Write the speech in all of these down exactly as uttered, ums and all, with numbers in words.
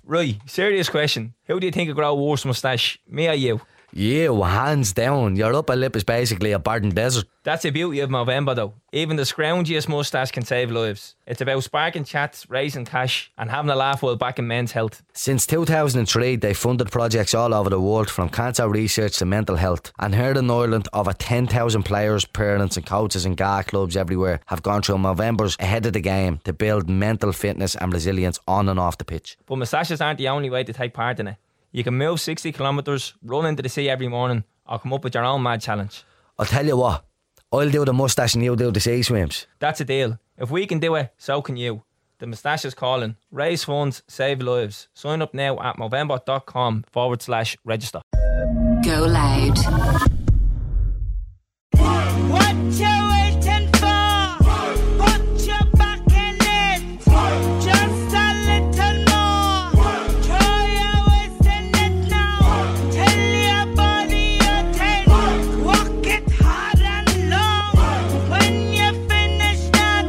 Right, serious question. Who do you think will grow a worse moustache, me or you? You, hands down. Your upper lip is basically a burdened desert. That's the beauty of Movember though. Even the scroungiest moustache can save lives. It's about sparking chats, raising cash and having a laugh while backing men's health. Since two thousand three, they've funded projects all over the world, from cancer research to mental health. And here in Ireland, over ten thousand players, parents and coaches and G A A clubs everywhere have gone through Movembers ahead of the game to build mental fitness and resilience on and off the pitch. But moustaches aren't the only way to take part in it. You can move sixty kilometres, run into the sea every morning, or come up with your own mad challenge. I'll tell you what, I'll do the moustache and you do the sea swims. That's a deal. If we can do it, so can you. The moustache is calling. Raise funds, save lives. Sign up now at movember.com forward slash register. Go loud. What you waiting for? Put your back in it. Just a little more. Throw your waist in it now. Tell your body you're ten. Walk it hard and long. When you finish that,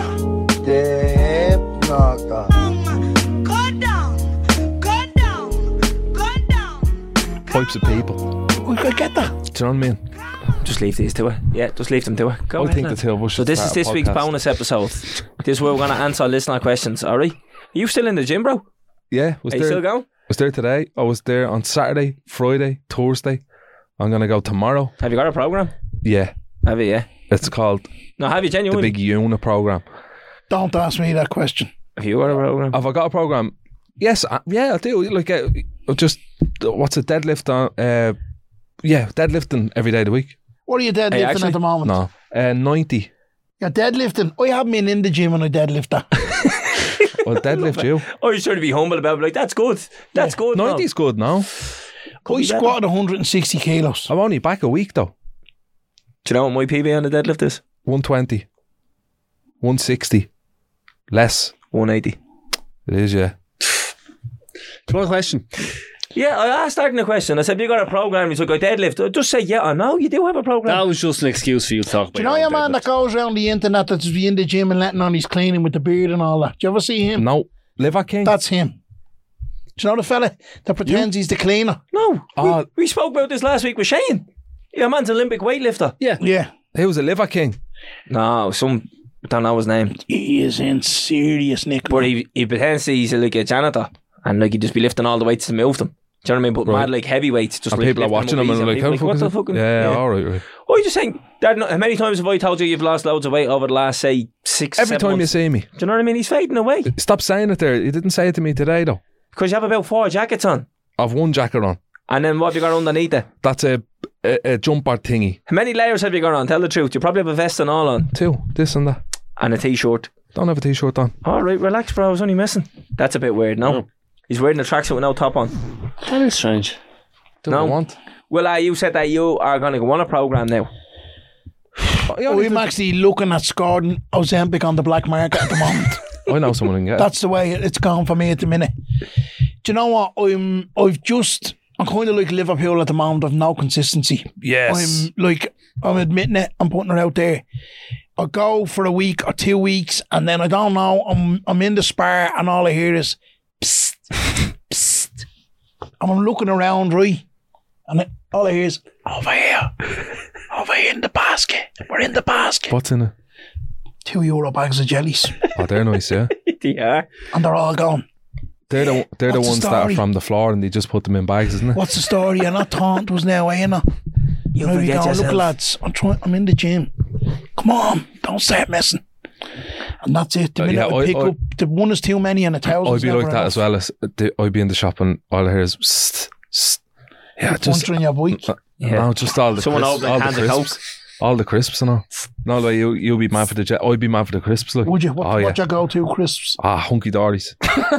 Dip knocker. um, go down, go down, go down. Pipes of people. We could get that. Do you know what I mean? Just leave these to it. Yeah, just leave them to it. Go I ahead think now. the two of us So should this is start this a week's podcast. bonus episode. This is where we're going to answer listener questions, alright? Are you still in the gym, bro? Yeah, was Are you there. still going? was there today. I was there on Saturday, Friday, Thursday. I'm gonna go tomorrow. Have you got a programme? Yeah, Have you, yeah? it's called No, have you the genuinely? Big Unit Program. Don't ask me that question. Have you got a programme? Have I got a program? Yes, I, yeah, I do. Like, uh, just what's a deadlift on? Uh, yeah, deadlifting every day of the week. What are you deadlifting Hey, actually- at the moment? No, uh, ninety. You're deadlifting. I haven't been in the gym and I deadlift that. Well, deadlift you. Oh, you're trying to be humble about it. Like, that's good. That's good. man. Ninety's good now. I squatted one hundred sixty kilos. I'm only back a week though. Do you know what my P B on the deadlift is? one twenty, one sixty, less. one eighty. It is, yeah. One question. Yeah, I asked Arden a question. I said, have you got a programme? He's like, I deadlift. I just say yeah or no. You do have a programme. That was just an excuse for you to talk about. Do you know your your own man that deadlift. goes around the internet that's in the gym and letting on his cleaning with the beard and all that? Do you ever see him? No, Liver King. That's him. Do you know the fella that pretends he's the cleaner? No. Oh. we, we spoke about this last week with Shane. Your man's Olympic weightlifter. Yeah. Yeah. He was a Liver King. No, some... don't know his name. He is in serious nick. But he, he pretends he's like a janitor. And like he'd just be lifting all the weights to move them. Do you know what I mean? But Right. mad like heavy weights. Just And like people are lifting watching him up and easy, they're like, people how the what fuck the is it? fucking... Yeah, all right, right. Oh, you're just saying... Dad, no- how many times have I told you you've lost loads of weight over the last, say, six, Every seven time you months? see me. Do you know what I mean? He's fading away. Stop saying it there. You didn't say it to me today though. Because you have about four jackets on. I've one jacket on. And then what have you got underneath it? That's a, a, a jumper thingy. How many layers have you got on? Tell the truth. You probably have a vest and all on. Two, this and that. And a t-shirt. Don't have a t-shirt on. All right, relax, bro. I was only messing. That's a bit weird, no? No. He's wearing a tracksuit with no top on. That is strange. Do No. I want? Well, uh, you said that you are going to go on a programme now. I'm actually looking at scoring Ozempic on the black market at the moment. I know someone can get it. That's the way it's gone for me at the minute. Do you know what? I'm I've just I'm kind of like Liverpool at the moment. I've no consistency. Yes. I'm like I'm admitting it. I'm putting it out there. I go for a week or two weeks, and then I don't know. I'm I'm in the spar, and all I hear is psst, psst, and I'm looking around, right, and it, all I hear is over here, over here in the basket. We're in the basket. What's in it? Two euro bags of jellies, Oh, they're nice, yeah. Yeah. and they're all gone. They're the they're the What's the ones that are story? from the floor and they just put them in bags, isn't it? What's the story? You're not taunt us now, are you not? You There we forget go. yourself. Look, lads, I'm trying. I'm in the gym. Come on, don't start messing. And that's it. The Uh, minute yeah, I I- pick I- up, the one is too many, and a thousand. I'd be like that as well. As the, I'd be in the shop and all I hear is psst, psst. Yeah, just Punching your bike. Yeah. no, just all the Someone crisps, opening all a the can of crisps, all the crisps and all. No, like you, you'd be mad for the jet. I'd be mad for the crisps. Like, Would you? What, oh yeah, what your go-to crisps? ah, hunky dories.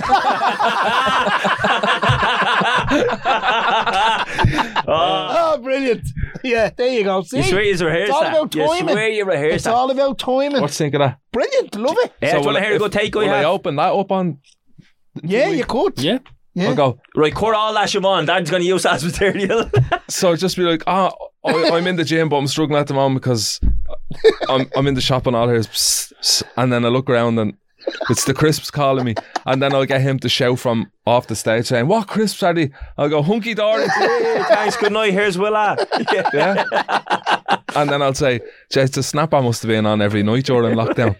Oh, brilliant! Yeah, there you go. See, You swear you rehearsed it's all that. about You timing. swear you rehearsed It's that. all about timing. What do you think of that? Brilliant, love it. Yeah, do you want to hear a if- good take I will I have? open that up on? Yeah, you could. Yeah. Yeah. I'll go. Right, cut all that Siobhan. Dad's going to use that as material. So just be like, ah, I, I'm in the gym, but I'm struggling at the moment because I'm I'm in the shop and all here's psst, psst, and then I look around and It's the crisps calling me. And then I'll get him to shout from off the stage saying, what crisps are they? I'll go, hunky dory. Hey, thanks, good night, here's Willa. Yeah. Yeah. And then I'll say, Jess, the snapper must have been on every night during lockdown.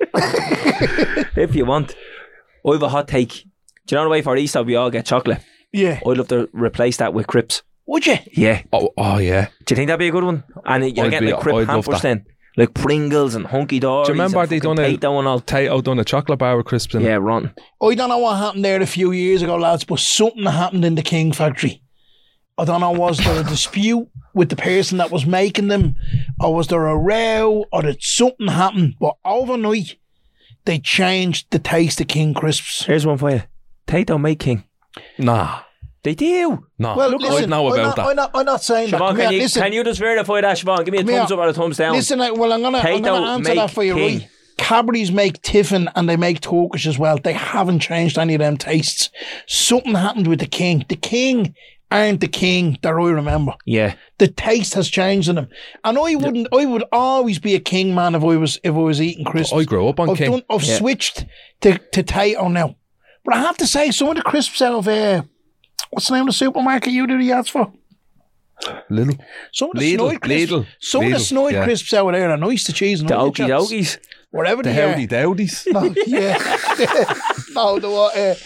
If you want. I have a hot take. Do you know the way for Easter we all get chocolate? Yeah. I'd love to replace that with crisps. Would you? Yeah. Oh, oh yeah. Do you think that'd be a good one? And you're I'd getting be- like crip I'd love hampers that. then. Like Pringles and Hunky Dories. Do you remember and they fucking done a Tato and all. Tato done a chocolate bar with crisps in it? Yeah, rotten. I don't know what happened there a few years ago, lads, but something happened in the King factory. I don't know, was there a dispute with the person that was making them, or was there a row, or did something happen? But overnight, they changed the taste of King crisps. Here's one for you. Tato make King. Nah. They do. Nah. Well, Look, listen, I know I'm about not, that. I'm not, I'm not saying that. Siobhan, Come can, here, you, listen, can you just verify that, Siobhan? Give me a Come thumbs here. up or a thumbs down. listen, I- well, I'm going to I'm Tato gonna answer make that for you, King. right? Cadbury's make Tiffin and they make Turkish as well. They haven't changed any of them tastes. Something happened with the King. The King aren't the King that I remember. Yeah. The taste has changed in them, and I wouldn't. I would always be a King man if I was if I was eating crisps. I grew up on I've King. done. I've Yeah. switched to to Tato now, but I have to say some of the crisps out of uh, what's the name of the supermarket you do the ads for? Little. Some of the Lidl, Snoid crisps. Lidl, some of the Lidl, Snoid yeah. crisps out there are nice to cheese and The onion Okie chops. Dokies. Whatever The they are. Howdy Dowdies. No, yeah. no, the what? Uh,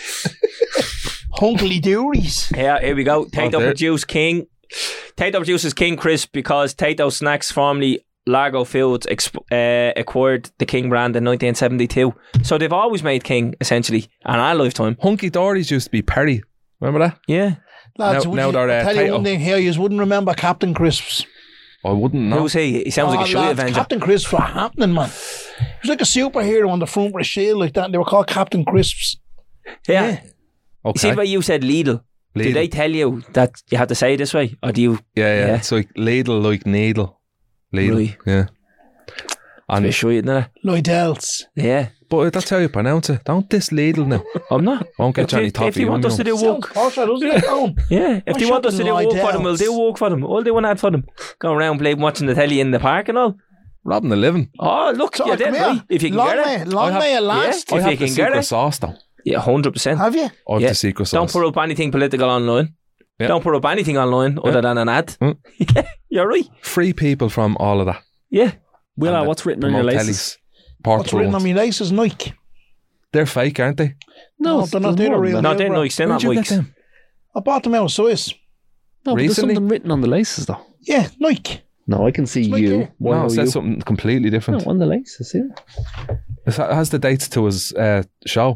Hunkly Doories. Yeah, here we go. Tato there. produce King. Tato produces King Crisp because Tato Snacks, formerly Largo Foods, exp- uh, acquired the King brand in nineteen seventy-two. So they've always made King, essentially, in our lifetime. Hunky Dories used to be Perry. Remember that? Yeah. Lads, Now- would now you, they're, uh, I'll tell you Tato. one thing here, you wouldn't remember Captain Crisps. I wouldn't know. Who's he? He sounds like a Oh, shoe lads, avenger. Captain Crisps were happening, man. He was like a superhero on the front with a shield like that, and they were called Captain Crisps. yeah. yeah. You see Okay. the way you said Lidl? Do Lidl. they tell you that you have to say it this way? Or do you... Yeah, yeah, Yeah. It's like Lidl, like needle. Lidl. Right. Yeah. I'm And, sure you know that. Lydell's. Yeah. but that's how you pronounce it. Don't diss Lidl now. I'm not. Won't get If you any they- toffee. If you want on us to you. do Sounds work... posher, doesn't it? Owen? Yeah, if I'm they want us to do shopping work for them, we'll do Lydell's. work for them. We'll do an ad for them. Go around playing, watching the telly in the park and all. Robbing the living. Oh, look, So, you're dead come here. right. If you can long get may, it. long I have- may it last. If I you have the can get secret it. sauce though. Yeah, one hundred percent. Have you? I have Yeah. the secret Don't sauce. put up anything political online. Yeah. Don't put up anything online other Yeah. than an ad. Mm. Yeah, you're right. Free people from all of that. Yeah. Will, And what's the written on your promote laces? tellies. What's written on Portable my laces? Nike. They're fake, aren't they? No, it's- they're not. there's They're more real. than No, that. they're bro. Nikes. They're Where'd not you Nikes. get them? I bought them out of Swiss. No, but there's Recently? something written on the laces, though. Yeah, Nike. No, I can see like you. here. Why No, are it you? says something completely No, different. on the laces, yeah. It has the dates to his uh, show.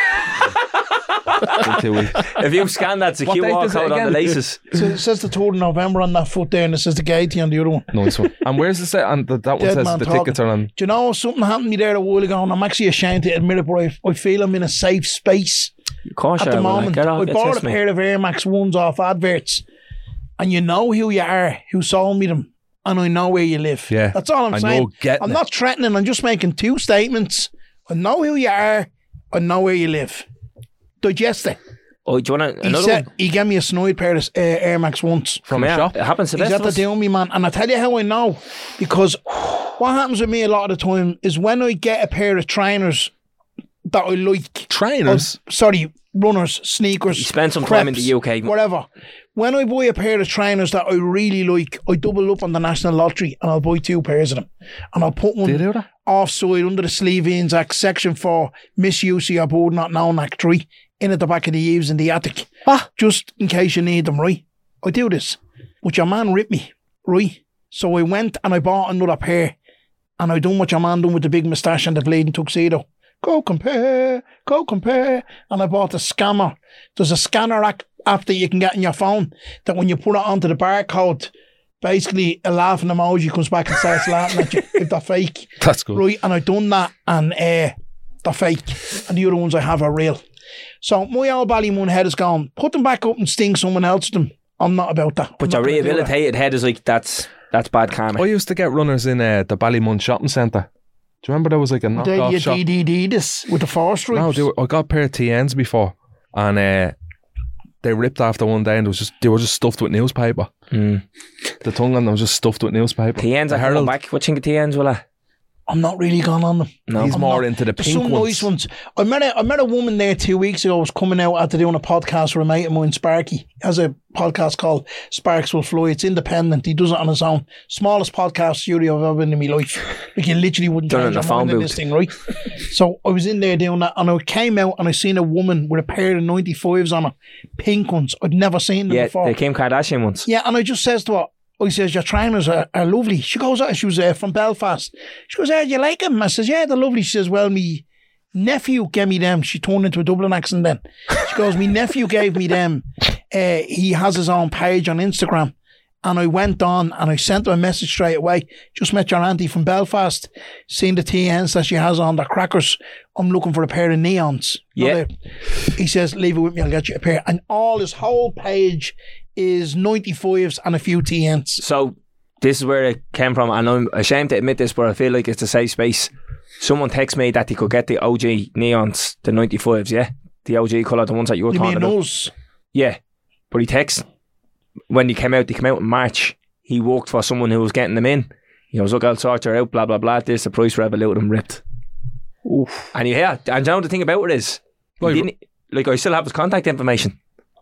In two weeks. If you scan that, it's a What Q date R is it code on the again? laces. So it says the third of November on that foot there, and it says the Gaiety on the other one. Nice one. And where's the set? And the, that one Dead says man the talking. tickets are on. Do you know something happened to me there a while ago, and I'm actually ashamed to admit it, but I, I feel I'm in a safe space Of course, at you the are, will I? moment. Get off, I get bought this, a mate. pair of Air Max ones off adverts, and you know who you are, who sold me them, and I know where you live. Yeah. That's all I'm And saying. you're getting I'm it. not threatening, I'm just making two statements. I know who you are, I know where you live. Digest it. Oh, do you want He another said one? he gave me a Snoid pair of uh, Air Max once. From Come a here. shop. It happens to the He's best at of the us. doing me, man. And I tell you how I know. Because what happens with me a lot of the time is when I get a pair of trainers that I like. Trainers. Oh, sorry, runners, sneakers. You spent some time in the crepes, U K. Whatever. When I buy a pair of trainers that I really like, I double up on the national lottery and I'll buy two pairs of them. And I'll put Do you one do that? offside under the sleeve ins Act Section four, misuse of your board not known Act three, in at the back of the eaves in the attic. Ah. Just in case you need them, right? I do this. But your man ripped me, right? So I went and I bought another pair. And I done what your man done with the big moustache and the bleeding tuxedo. Go compare, go compare. And I bought a scammer. There's a scanner app, app that you can get in your phone that when you put it onto the barcode, basically a laughing emoji comes back and starts laughing at you if they're fake. That's good. Right, and I done that, and uh, they're fake, and the other ones I have are real. So my old Ballymun head is gone. Put them back up and sting someone else with them. I'm not about that. But I'm your not gonna do that. rehabilitated head is like, that's that's bad karma. I used to get runners in uh, the Ballymun shopping centre. Do you remember there was like a They knockoff you shop? D D D this with the four stripes. No, they were, I got a pair of T Ns before, and uh, they ripped after one day, and it was just they were just stuffed with newspaper. Mm. The tongue on them was just stuffed with newspaper. T Ns The are coming Herald. back. What do you think of T Ns, will I? I'm not really gone on them. No. He's I'm more not. into the There's pink some ones. nice ones. I met a I met a woman there two weeks ago. I was coming out after doing a podcast with a mate of mine, Sparky. He has a podcast called Sparks Will Fly. It's independent. He does it on his own. Smallest podcast studio I've ever been in my life. Like you literally wouldn't Done it change in a your phone mind in booth. this thing, right? So I was in there doing that, and I came out and I seen a woman with a pair of ninety-fives on her, pink ones. I'd never seen them Yeah, before. the Kim Kardashian ones. Yeah, and I just says to her, I says, your trainers are, are lovely. She goes, oh, she was uh, from Belfast. She goes, oh, do you like them? I says, yeah, they're lovely. She says, well, me nephew gave me them. She turned into a Dublin accent then. She goes, me nephew gave me them. Uh, he has his own page on Instagram. And I went on and I sent her a message straight away. Just met your auntie from Belfast. Seen the T Ns that she has on, the crackers. I'm looking for a pair of neons. Yeah. He says, leave it with me, I'll get you a pair. And all his whole page is ninety-fives and a few T Ns. So this is where it came from, and I'm ashamed to admit this, but I feel like it's a safe space. Someone texted me that they could get the O G neons, the ninety-fives, yeah? The O G colour, the ones that you were You talking mean about. those? Yeah. But he texted, when they came out, they came out in March. He worked for someone who was getting them in. He goes, look, I'll sort you out, blah, blah, blah. This, the price Revolut and ripped. Oof. And you hear, and you know the thing about it is, he Right. didn't, like, I still have his contact information.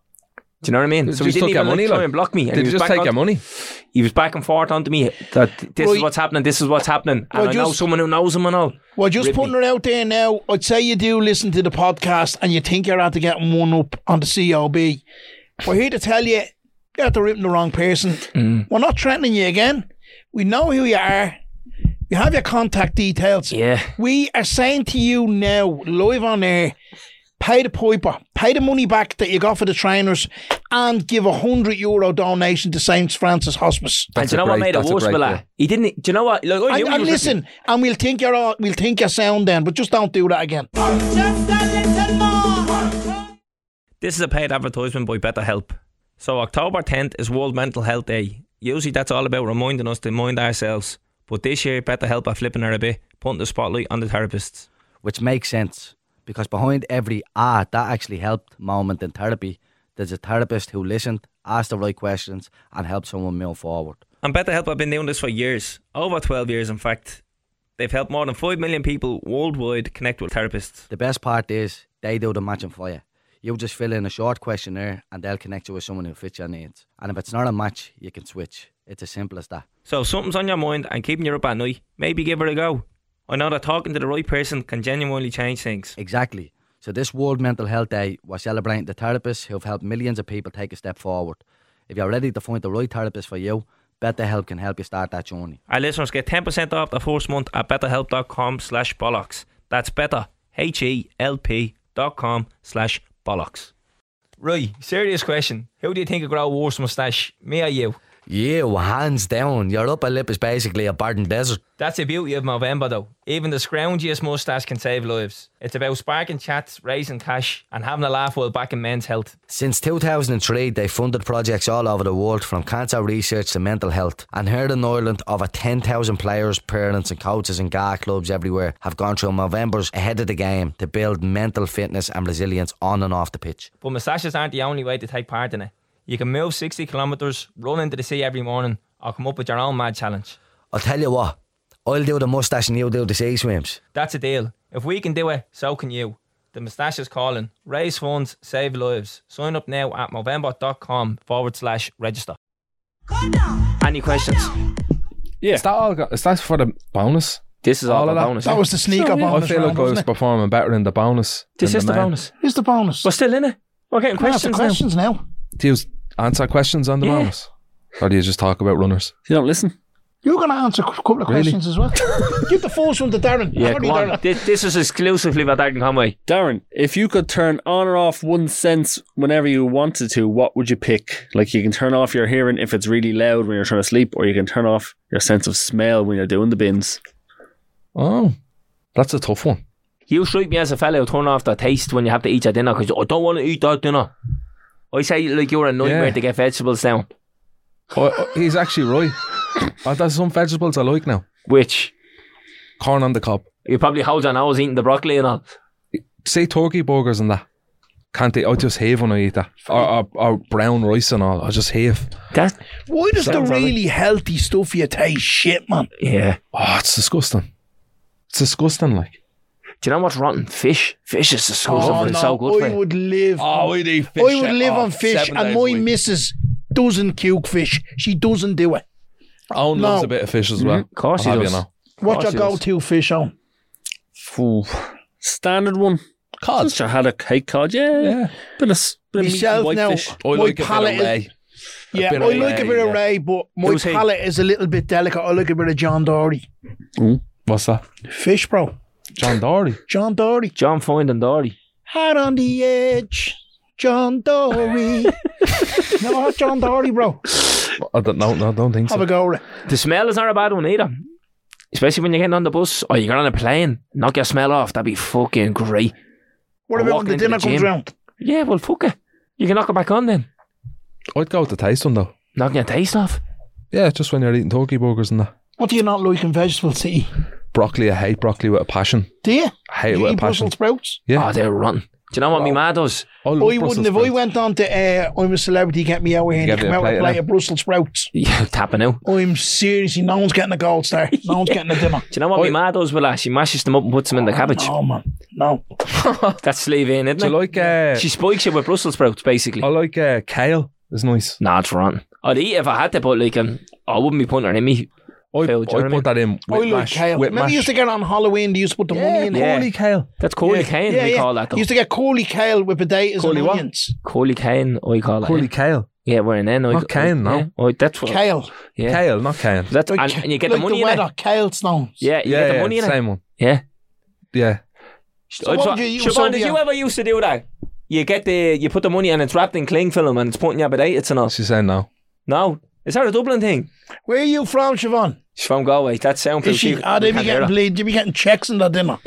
Do you know what I mean? They so he just didn't took even your money, like, try like. and block me. And Did he they was just back take on- your money? He was back and forth onto me that this Right. is what's happening, this is what's happening. And Well, I know just- someone who knows him and all. Well, just Rip putting me. it out there now, I'd say you do listen to the podcast and you think you're out to getting one up on the C O B. We're here to tell you, you're out to ripping the wrong person. Mm. We're not threatening you again. We know who you are. You have your contact details. Yeah. We are saying to you now, live on air, pay the piper, pay the money back that you got for the trainers, and give a hundred euro donation to Saint Francis Hospice. And That's do you a know what great- made it that's a worse, great Bella? deal. He didn't. Do you know what? Like, oh, And, you and was- listen, and we'll think you're all, we'll think you're sound then, but just don't do that again. Just a little more. This is a paid advertisement by BetterHelp. So October tenth is World Mental Health Day. Usually that's all about reminding us to mind ourselves. But this year, BetterHelp are flipping her a bit, putting the spotlight on the therapists. Which makes sense, because behind every ah, that actually helped moment in therapy, there's a therapist who listened, asked the right questions, and helped someone move forward. And BetterHelp have been doing this for years. Over twelve years, in fact. They've helped more than five million people worldwide connect with therapists. The best part is they do the matching for you. You just fill in a short questionnaire and they'll connect you with someone who fits your needs. And if it's not a match, you can switch. It's as simple as that. So if something's on your mind and keeping you up at night, maybe give it a go. I know that talking to the right person can genuinely change things. Exactly. So this World Mental Health Day, we're celebrating the therapists who've helped millions of people take a step forward. If you're ready to find the right therapist for you, BetterHelp can help you start that journey. Our listeners get ten percent off the first month at betterhelp.com slash bollocks. That's better, H E L P dot com slash bollocks. Right, serious question. Who do you think will grow a worse moustache, me or you? You, hands down. Your upper lip is basically a barren desert. That's the beauty of Movember though. Even the scroungiest moustache can save lives. It's about sparking chats, raising cash and having a laugh while backing men's health. Since two thousand three, they've funded projects all over the world, from cancer research to mental health. And here in Ireland, over ten thousand players, parents and coaches and G A A clubs everywhere have gone through Movembers ahead of the game to build mental fitness and resilience on and off the pitch. But moustaches aren't the only way to take part in it. You can move sixty kilometres, run into the sea every morning, or come up with your own mad challenge. I'll tell you what, I'll do the moustache and you do the sea swims. That's a deal. If we can do it, so can you. The moustache is calling. Raise funds, save lives. Sign up now at movember.com forward slash register. Any questions? Yeah. Is that all? Got, is that for the bonus? This is all, All the of that? bonus. That was the sneaker I bonus feel round, like I was wasn't it? performing better in the bonus. This than is the main. bonus. Here's the bonus. We're still in it. We're getting Come on, ask the questions, now. questions now. Do you answer questions on the Yeah. bonus? Or do you just talk about runners? You don't listen. You're going to answer a couple of Really? questions as well. Give the first one to Darren. Yeah, Sorry, come on. Darren. This, this is exclusively with Darren Conway. Darren, if you could turn on or off one sense whenever you wanted to, what would you pick? Like, you can turn off your hearing if it's really loud when you're trying to sleep, or you can turn off your sense of smell when you're doing the bins. Oh, that's a tough one. You strike me as a fellow who turn off the taste when you have to eat your dinner because I don't want to eat that dinner. I say like you're a nightmare Yeah. to get vegetables down. Oh, oh, he's actually right. Oh, there's some vegetables I like now. Which Corn on the cob. you probably hold your nose eating the broccoli and all. Say turkey burgers and that. Can't they? I just hate when I eat that. Or, or, or brown rice and all. I just hate. That Why does the Sounds alright. really healthy stuff you taste shit, man? yeah. Oh, it's disgusting. It's disgusting, like. Do you know what's rotten? Fish. Fish is disgusting, Oh, but it's no, so good I for you. would live. Oh, I'd eat fish. I would live oh, on fish, seven and days my a week. missus doesn't cook fish. She doesn't do it. Owen No. loves a bit of fish as well. Of course he I'll have does. you know. What's your course he does. go-to fish on? Ooh. Standard one. Cod. Since I had a cake cod, yeah. Yeah. Bit of, s- bit of meaty Myself white now, fish. I my like a bit palate of is, ray. yeah, bit I of like a ray, bit of yeah. ray, but my Who's he? palate is a little bit delicate. I like a bit of John Dory. What's that? Fish, bro. John Dory. John Dory. John Foyne and Dory. Heart on the edge. John Dory. Never heard John Dory, bro. I don't know. No, I don't think Have so. a go with it. The smell is not a bad one either. Especially when you're getting on the bus or you're on a plane. Knock your smell off. That'd be fucking great. What Or about when walking the into dinner the comes gym. round? Yeah, well, fuck it. You can knock it back on then. I'd go with the taste one though. Knocking your taste off. Yeah, just when you're eating turkey burgers and that. What do you not like in vegetables to eat? Broccoli, I hate broccoli with a passion. Do you? I hate it Do you with a eat passion. Brussels sprouts? Yeah. Oh, they're rotten. Do you know what my ma does? I, love I Brussels wouldn't. If I sprouts. went on to uh, I'm a Celebrity, get me out here and Give come you a out with plate a of plate them. of Brussels sprouts. Yeah, tapping out. I'm seriously, no one's getting a gold star. No one's getting a dinner. Do you know what my ma does with that? She mashes them up and puts them in the cabbage. Oh, man. No. That's sleeve in, isn't Do it? you like, uh, She spikes it with Brussels sprouts, basically. I like uh, kale. It's nice. Nah, it's rotten. I'd eat if I had to, but like, um, I wouldn't be putting it in me. I, Phil, do you I know what I put that in I with like mash. kale. With Remember mash. you used to get on Halloween, they used to put the yeah, money in there. Coley kale. That's Coley Yeah, Cane, yeah, we yeah. call that, though. You used to get Coley kale with potatoes Coley and what? onions. Coley Cane, I call it. Coley yeah. kale. Yeah, we're in then. I- Not cane, I- no. Yeah, I- that's what. Kale. Yeah. Kale, not cane. That's, Like, and, and you get like the money the in weather, it. kale stones. Yeah, you yeah, get the yeah, money in it. same one. Yeah. Yeah. So I'd what try- do you- Siobhan, so did you- you ever used to do that? You get the, you put the money and it's wrapped in cling film and it's putting your potatoes and all. She's saying no. No. Is that a Dublin thing? Where are you from, Siobhan? She's from Galway. That's soundproof. Is she? Ah, they be getting played. They be getting checks in that dinner.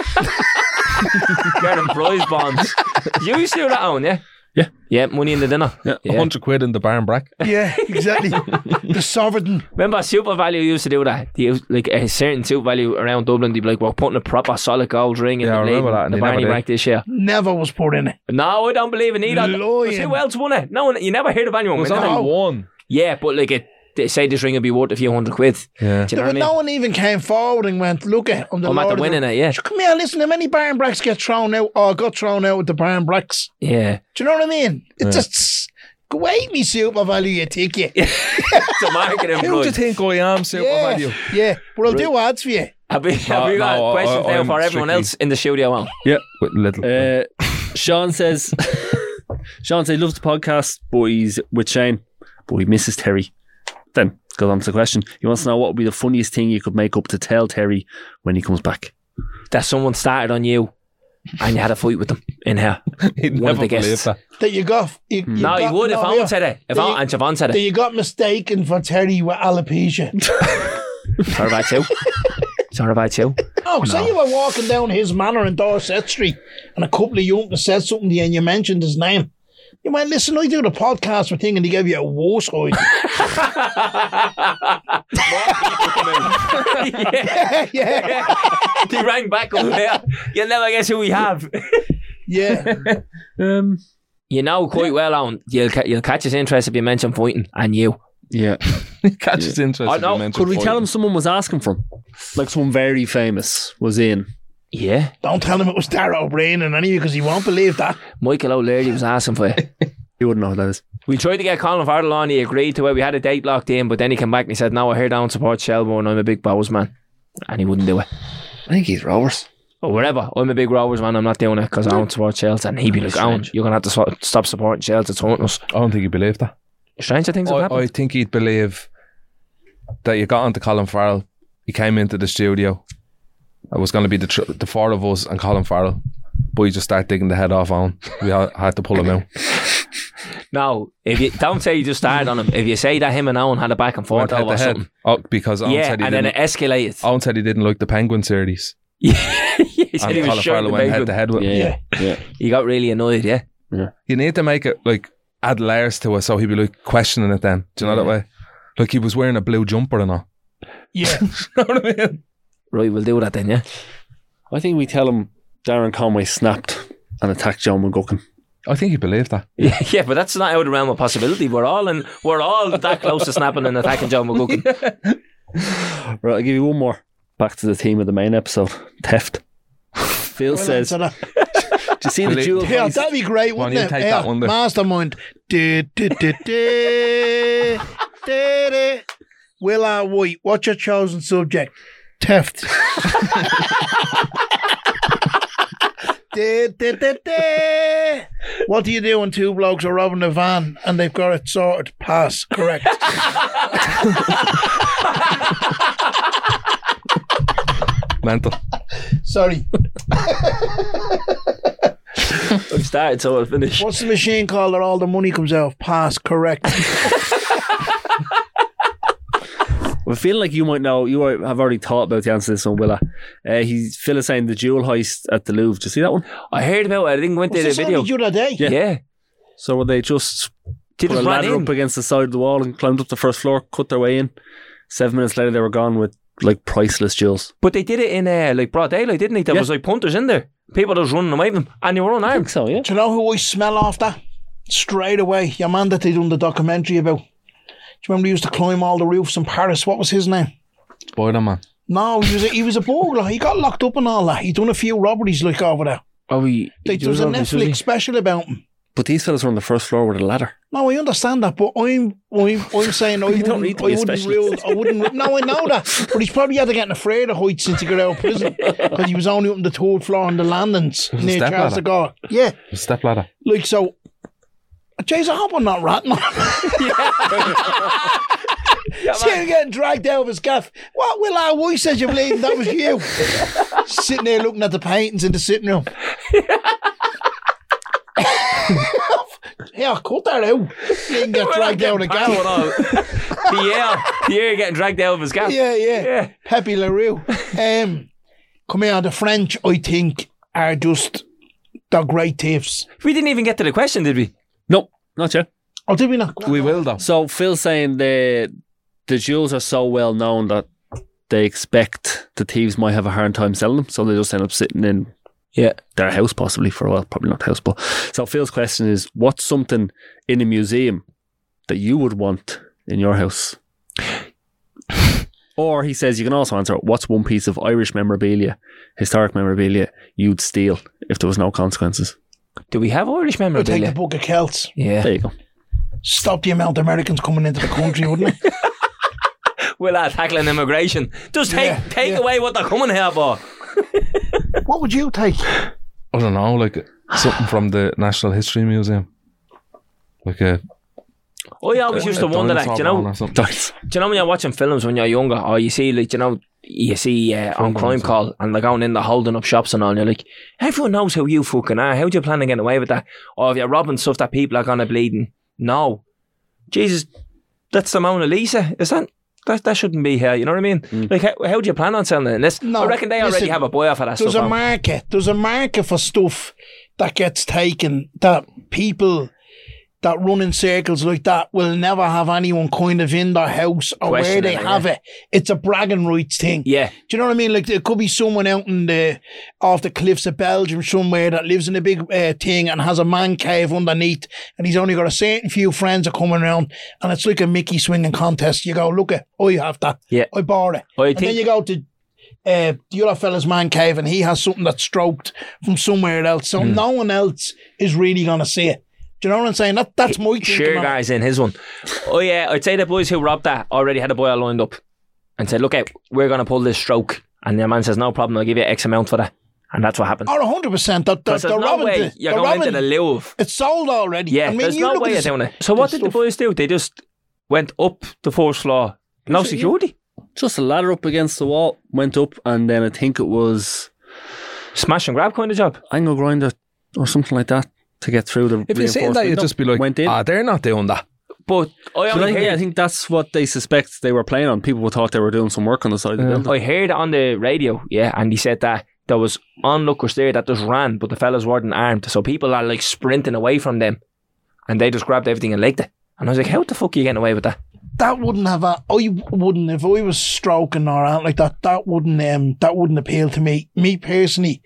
Getting prize bonds. You used to do that, Owen, yeah? Yeah. Yeah, money in the dinner. Yeah. A hundred quid in the barn brack. Yeah, exactly. The sovereign. Remember, Super Value used to do that. They used, like a certain Super Value around Dublin, they'd be like, we're putting a proper solid gold ring in Yeah, I the, blade remember that, in and the they never Barney did. rack this year. Never was put in it. No, I don't believe it either. Lying. 'Cause who else won it? No one. You never heard of anyone It was winning it. only one. Yeah, but like it, they say this ring would be worth a few hundred quid. Yeah. Do you know But what I mean? no one even came forward and went, look at I'm the I'm at Lord the of winning the- it, yeah. Come here, listen, how many barn bracks get thrown out or got thrown out with the barn bracks? Yeah. Do you know what I mean? It's Yeah. just, go away, me Super Value, you take you. It's a marketing Who do you ploy. think I am, Super yeah, Value? yeah. But I'll do ads for you. Have we, have No, we got no, I- questions I- now I'm for everyone strictly- else in the studio? On? With little. Uh, Sean says, Sean says he loves the podcast, but he's with Shane, but he misses Terry. Then goes on to the question. He wants to know what would be the funniest thing you could make up to tell Terry when he comes back. That someone started on you and you had a fight with them in here. He'd one of never the believe guests. that. That you got. You, you No, got, you would if no, Owen yeah. said it. If That Owen, you- and Siobhan said That it. you got mistaken for Terry with alopecia. Sorry about you. Sorry about you. Oh, say you were walking down his manor in Dorset Street and a couple of youngsters said something to you and you mentioned his name. You went, listen, I do the podcast for thing and they gave you a worse hide. yeah. yeah, yeah, He rang back up there. You'll never guess who we have. yeah. Um, You know quite well, Owen. You'll, ca- you'll catch his interest if you mention fighting and you. yeah. Catch his interest. I if you know. mention Could we tell fighting. him someone was asking for him? Like someone very famous was in. Yeah. Don't tell him it was Dara O'Brien and any because he won't believe that. Michael O'Leary was asking for you. He wouldn't know who that is. We tried to get Colin Farrell on. He agreed to it. We had a date locked in, but then he came back and he said, no, I heard Owen supports Shelbourne. I'm a big Bowes man. And he wouldn't do it. I think he's Rovers. Or whatever. I'm a big Rovers man. I'm not doing it because I don't support Chelsea. And he'd be like, Owen, you're going to have to sw- stop supporting Chelsea. It's haunting us. I don't think he'd believe that. Stranger things have I, happened. I think he'd believe that you got onto Colin Farrell. He came into the studio. It was going to be the tr- the four of us and Colin Farrell. But he just started digging the head off on. We ha- had to pull him out. No, if you don't say you just started on him. If you say that him and Owen had a back and forth Went head over to head. something. Oh, because Owen Yeah, said he and then didn't. it escalated. Owen said he didn't like the Penguin series. he said And he was Colin shouting Farrell the went head penguin. to head with him. Yeah, yeah. He got really annoyed, yeah. You need to make it like add layers to it so he'd be like questioning it then. Do you know that way? Like he was wearing a blue jumper and all. Yeah. You know what I mean? Right, we'll do that then, yeah. I think we tell him Darren Conway snapped and attacked John McGuckin. I think he believed that. Yeah, yeah, but that's not out of the realm of possibility. We're all in, we're all that close to snapping and attacking John McGuckin. Right, I'll give you one more. back to the theme of the main episode, theft. Phil Well, says, answer do that. you see the Will it- jewel Yeah, heist? that'd be great, Why wouldn't don't you it? take Yeah, that one there? Mastermind. Du- du- du- du- du- du. Will I White, what's your chosen subject? Theft. Du- du- du- du. What do you do when two blokes are robbing a van and they've got it sorted? Pass. Correct. Mental. Sorry. I've started, so I'll finish. What's the machine called that all the money comes out of? Pass. Correct. I feel like you might know. You might have already thought about the answer to this one, Willa. Uh, he's Phil is saying the jewel heist at the Louvre. Did you see that one? I heard about it. I didn't go into Was the this video. only the other day? Yeah. Yeah. So were they just Did put a it run ladder in? up against the side of the wall and climbed up the first floor, cut their way in? Seven minutes later, they were gone with like priceless jewels. But they did it in uh, like broad daylight, didn't they? There Yeah. was like punters in there. People just running away from them. And they were I unarmed. think so, yeah. Do you know who I smell off that? Straight away. Your man that they done the documentary about. Do you remember he used to climb all the roofs in Paris? What was his name? Spider-Man. No, he was a, he was a burglar. He got locked up and all that. He done a few robberies like over there. Oh, he, They, he there was a Netflix special about him. But these fellas were on the first floor with a ladder. No, I understand that, but I'm I'm, I'm saying I You don't wouldn't, need to I be a wouldn't rule. specialist. I wouldn't. No, I know that, but he's probably had to get afraid of heights since he got out of prison because he was only up on the third floor on the landings was a near step Charles de ladder. Gaulle. Yeah, Step ladder. like so. Jeez, I hope I'm not ratting on. See him getting dragged out of his gaff. What will our wife says you believe that was you? Sitting there looking at the paintings in the sitting room. Yeah, I'll cut that out. You can get dragged out of the gaff. Yeah, Pierre getting dragged out of his gaff. Yeah, yeah. Yeah. Pepe LaRue. Um, come here, the French, I think, are just, they're great thieves. We didn't even get to the question, did we? No, not yet. Oh, did we not? We will though. So Phil's saying the the jewels are so well known that they expect the thieves might have a hard time selling them, so they just end up sitting in Yeah. their house possibly for a while. Probably not house, but so Phil's question is, what's something in a museum that you would want in your house? Or he says you can also answer, what's one piece of Irish memorabilia, historic memorabilia, you'd steal if there was no consequences? Do we have Irish I'd take the memorabilia? Book of Celts. Yeah. There you go. Stop the amount of Americans coming into the country, wouldn't it? We'll uh, tackling immigration. Just take Yeah, take yeah. away what they're coming here for. What would you take? I don't know, like something from the National History Museum. Like a I always used to a wonder that, dinosaur do you know? bone or something. Do you know when you're watching films when you're younger, or you see, like, you know, you see uh, on Crime Call and they're going in, they're holding up shops and all, and you're like, everyone knows who you fucking are. How do you plan on getting away with that? Or if you're robbing stuff that people are going to bleeding, no. Jesus, that's the Mona Lisa. Is that, that, that shouldn't be here, you know what I mean? Like, how, how do you plan on selling it? Unless, No, I reckon they already listen, have a buyer for that There's stuff. a on. market. There's a market for stuff that gets taken that people that run in circles like that will never have anyone kind of in their house or where Questioning they it, have yeah. it. It's a bragging rights thing. Yeah. Do you know what I mean? Like, there could be someone out in the off the cliffs of Belgium somewhere that lives in a big uh, thing and has a man cave underneath, and he's only got a certain few friends are coming around, and it's like a Mickey swinging contest. You go, look at, I have that. Yeah. I bought it. I and then think- you go to uh, the other fella's man cave, and he has something that's stroked from somewhere else, so Hmm. no one else is really gonna see it. Do you know what I'm saying? That that's my thinking. Sure, on it. guys, in his one. Oh yeah, I'd say the boys who robbed that already had a buyer lined up and said, "Look out, we're going to pull this stroke." And the man says, "No problem, I'll give you X amount for that." And that's what happened. Oh, one hundred percent. That, that, Because they're there's no robbing way the, you're they're going robbing, into the Louvre. It's sold already. Yeah, I mean, there's you no look way at you're this- doing it. So what this did the stuff. boys do? They just went up the first floor. No security. Just a ladder up against the wall, went up, and then I think it was Smash and grab kind of job. angle grinder or something like that to get through the If you're saying that, reinforcement. you'd No, just be like, went in. ah, they're not doing that. But I So I only think, heard, yeah, I think that's what they suspect they were playing on. People thought they were doing some work on the side of the building. I heard it on the radio, yeah, and he said that there was onlookers there that just ran, but the fellas weren't armed. So people are like sprinting away from them and they just grabbed everything and legged it. And I was like, how the fuck are you getting away with that? That wouldn't have a. I wouldn't if I was stroking or anything like that. That wouldn't um. That wouldn't appeal to me. Me personally,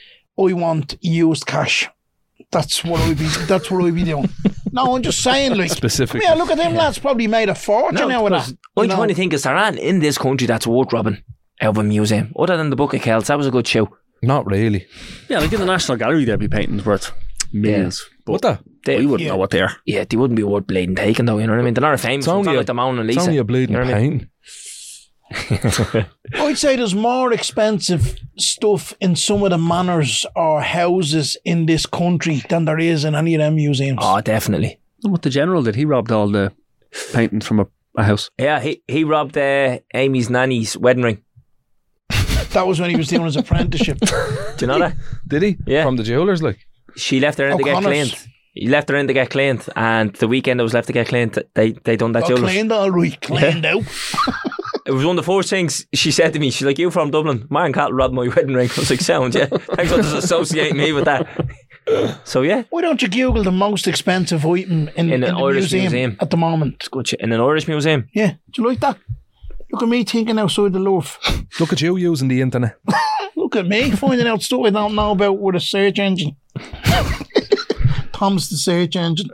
I want used cash. That's what I'd be. That's what I'd be doing. No, I'm just saying, like, Specific. yeah. Look at them lads. Probably made a fortune out of that. I you know. trying to think is there an in this country that's worth robbing. out of a museum. Other than the Book of Kells, that was a good show. Not really. Yeah, like in the National Gallery, there'd be paintings worth millions. What the? They, We wouldn't Yeah. know what they are. yeah, they wouldn't be worth bleeding taking though, you know what I mean? They're not a famous It's one. It's only not a- like the Mona Lisa. It's only a bleeding you know what I mean? painting. I'd say there's more expensive stuff in some of the manors or houses in this country than there is in any of them museums. Oh, definitely. What the general did, he robbed all the paintings from a, a house. Yeah, he, he robbed uh, Amy's nanny's wedding ring. That was when he was doing his apprenticeship. Do you know that? Did he? Yeah. From the jewellers, like. She left her in to get O'Connor's. cleaned. He left her in to get cleaned, and the weekend it was left to get cleaned, they they done that Got jewellers. cleaned all right, cleaned out. It was one of the first things she said to me. She's like, "You from Dublin? Man, Cat robbed my wedding ring." I was like, "Sound, yeah." Thanks for associating me with that. So yeah, Why don't you Google the most expensive item in, In in, an the Irish museum, museum. at the moment? it's good shit. In an Irish museum. Yeah, do you like that? Look at me thinking outside the loaf. Look at you using the internet. Look at me finding out stuff I don't know about with a search engine. Tom's the search engine.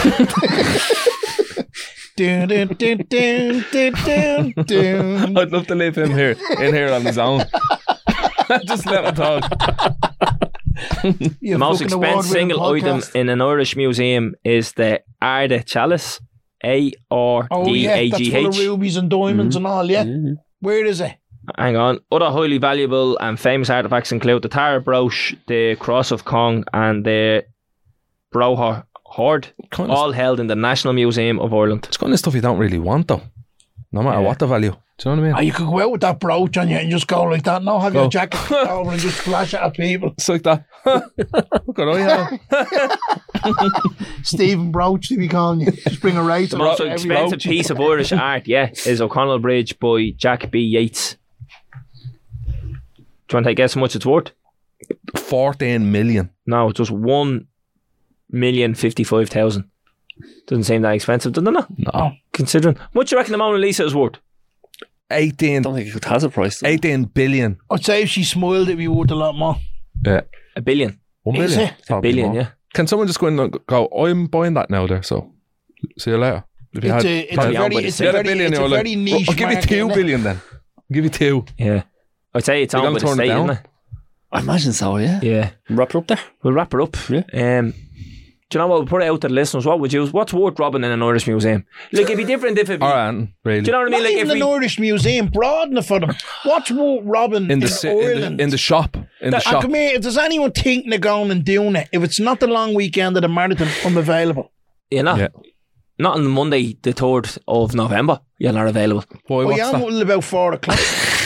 Dun, dun, dun, dun, dun, dun, dun. I'd love to leave him here, in here on his own. Just let him talk. You The most fucking expensive award-winning single item podcast. in an Irish museum is the Arda Chalice. A R Oh D yeah, A that's G full of H. rubies and diamonds and all, yeah. Mhm. Where is it? Hang on. Other highly valuable and famous artifacts include the Tara brooch, the Cross of Cong, and the Broha Hoard, Kind of, all held in the National Museum of Ireland. it's kind of stuff you don't really want, though. No matter Yeah. what the value. Do you know what I Oh, mean? you could go out with that brooch on you and just go like that. No, have Go. your jacket over and just flash it at people. It's like that. Look what I have. Stephen Brooch, to be calling you. Just bring a razor. The most to every expensive brooch. piece of Irish art, yeah, is O'Connell Bridge by Jack B. Yeats. Do you want to guess how much it's worth? fourteen million. No, it's just one million fifty-five thousand. Doesn't seem that expensive, doesn't it? No. Considering. What do you reckon the Mona Lisa is worth? eighteen, I don't think it has a price. though. eighteen billion. I'd say if she smiled, it'd be worth a lot more. Yeah. A billion. One Is billion. it? A Probably billion, more. yeah. Can someone just go in and go, I'm buying that now there, so see you later. If you It's had- a, it's a probably owned by very, the it's state. a Yeah, very, billion, it's you're a like, very niche I'll give you market, two isn't it? billion then. I'll give you two. Yeah. I'd say it's You're owned by gonna the turn it state, down? isn't it? I imagine so, yeah. Yeah. Wrap it up there. We'll wrap her up. Yeah. Um, do you know what? We'll put it out to the listeners. What would you? What's worth robbing in an Irish museum? Like, it'd be different if it be. All right, really. Do you know what I mean? Not Like, even if an we. Irish museum, broaden it for them. What's worth robbing in, in the, si- in Ireland? the in the shop, in the And shop. come here, if there's anyone thinking of going and doing it, if it's not the long weekend of the marathon, I'm available. You know? Yeah. Not on Monday, the third of November. You're not available. Boy, Oh, what's yeah, that? I'm until about four o'clock.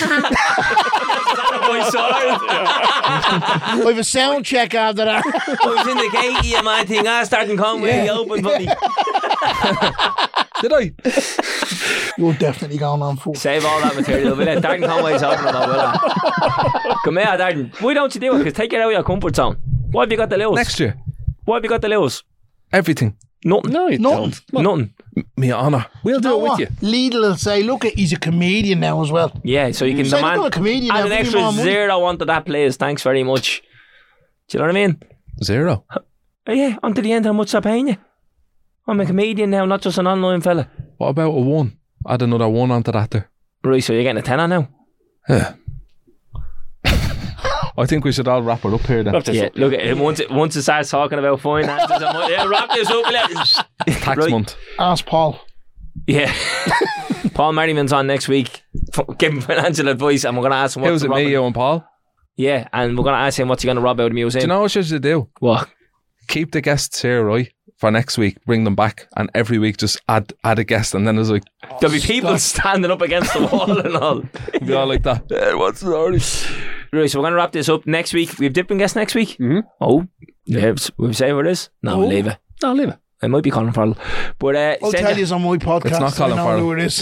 I I have a sound check after that. was in the gate, you man thing. I started coming when he opened for me. Did I? You're definitely going on full. Save all that material. We'll let Darren Conway's open it all, will I? Come here, Darren. Why don't you do it? Because take it out of your comfort zone. What have you got to lose? Next year, What have you got to lose? everything. Nothing. No, you Nothing. don't. Nothing. Me honour. We'll do You know it with what? you. Lidl will say, look, he's a comedian now as well. Yeah, so you can Say, demand look, I'm a comedian now, add an give me extra more money. zero onto that, please. Thanks very much. Do you know what I mean? Zero. Oh, yeah, onto the end, how much they're paying you. I'm a comedian now, not just an online fella. What about a one? Add another one onto that there. Right, so you're getting a tenner now. Yeah. I think we should all wrap it up here then. Wrap this Yeah, up. look, it, once it, once it starts talking about finances, I'm like, yeah, wrap this up. Let's. Tax Right. month. Ask Paul. Yeah. Paul Merriman's on next week. F- Give him financial advice, and we're going to ask him what's How's it, the me, robbing- you and Paul? Yeah, and we're going to ask him what's he going to rob out of the museum. Do you know what you should do? What? Keep the guests here, right? For next week, bring them back, and every week just add add a guest, and then there's like There'll be people standing up against the wall and all. be all like that. Eh, what's the story? Right, so we're going to wrap this up next week. We have dipping guests next week. Mhm. Oh, yeah. We'll say what it is. No, Oh. we'll leave it. No, leave it. It might be Colin Farrell. But uh, I'll send tell your- you on my podcast. It's not Colin I know Farrell. who it is.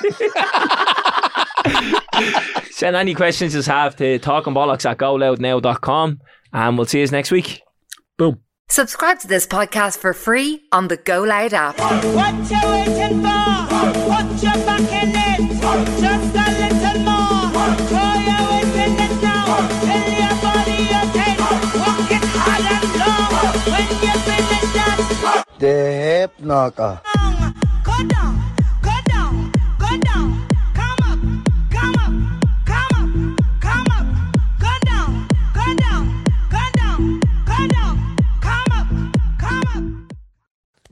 send any questions you have to talkingbollocks at go loud now dot com, and we'll see you next week. Boom. Subscribe to this podcast for free on the Go Loud app. What you waiting for? Put your back in it. Just a little more. Throw your weight in it now. Tell your body okay. Walk it hard and long. When you finish that, The hip knocker. down. Go down, go down, go down. Come up, come up, come up.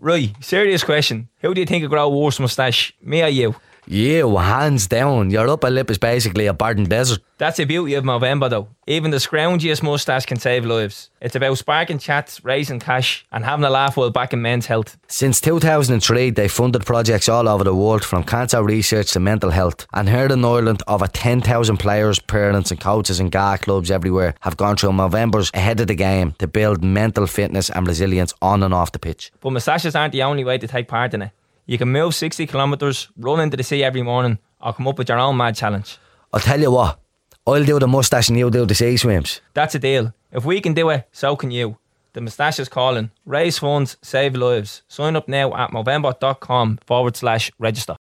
Right, serious question. Who do you think will grow a worse moustache? Me or you? You, hands down. Your upper lip is basically a barren desert. That's the beauty of Movember though. Even the scroungiest moustache can save lives. It's about sparking chats, raising cash and having a laugh while backing men's health. Since two thousand three, they've funded projects all over the world, from cancer research to mental health. And here in Ireland, over ten thousand players, parents and coaches and G A A clubs everywhere have gone through Movembers ahead of the game to build mental fitness and resilience on and off the pitch. But moustaches aren't the only way to take part in it. You can move sixty kilometres, run into the sea every morning, or come up with your own mad challenge. I'll tell you what, I'll do the moustache and you do the sea swims. That's a deal. If we can do it, so can you. The moustache is calling. Raise funds, save lives. Sign up now at movember.com forward slash register.